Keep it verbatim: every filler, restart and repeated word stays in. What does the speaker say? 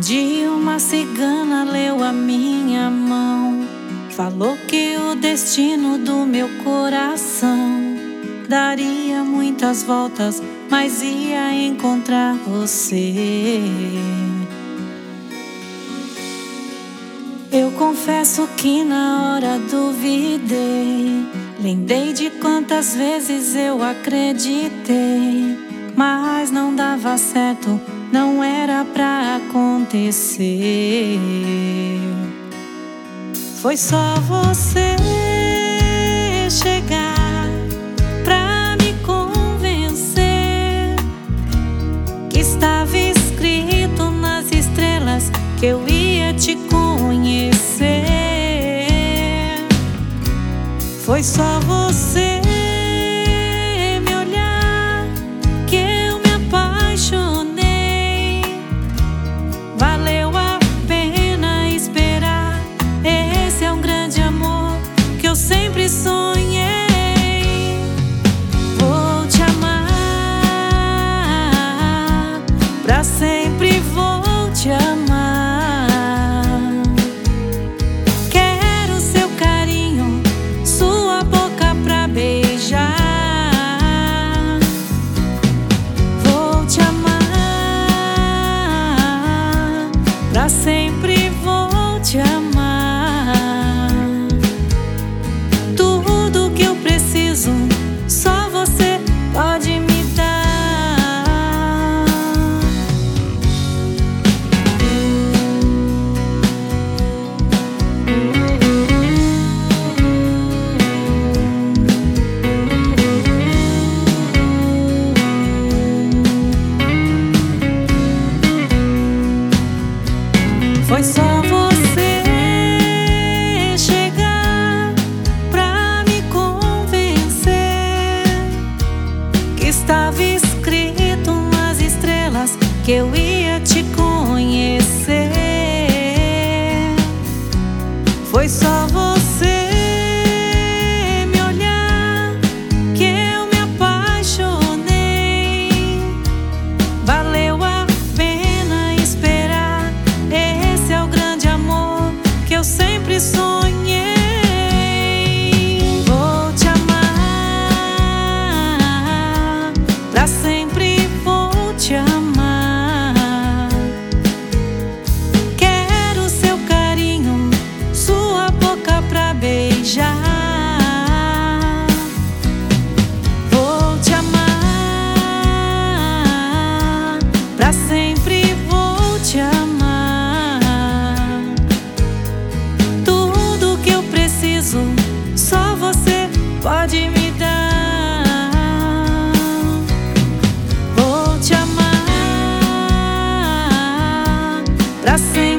dia uma cigana leu a minha mão, falou que o destino do meu coração daria muitas voltas, mas ia encontrar você. Eu confesso que na hora duvidei, lembrei de quantas vezes eu acreditei, mas não dava certo, não era pra acontecer. Foi só você chegar pra me convencer que estava escrito nas estrelas que eu ia te conhecer. Foi só você me olhar que eu me apaixonei. Valeu a pena esperar, esse é um grande amor que eu sempre sonhei. Vou te amar, pra sempre vou te amar. Pra sempre vou te amar. Tudo que eu preciso, só você pode me dar. Foi só você chegar pra me convencer que estava escrito nas estrelas que eu ia te conhecer. Foi só você me olhar que eu me apaixonei. Valeu a pena esperar, esse é o grande amor que eu sempre sonhei. Vou te amar, pra sempre vou te amar. Quero seu carinho, sua boca pra beijar. Vou te amar, pra sempre vou te amar. Só você pode me dar. Vou te amar pra sempre.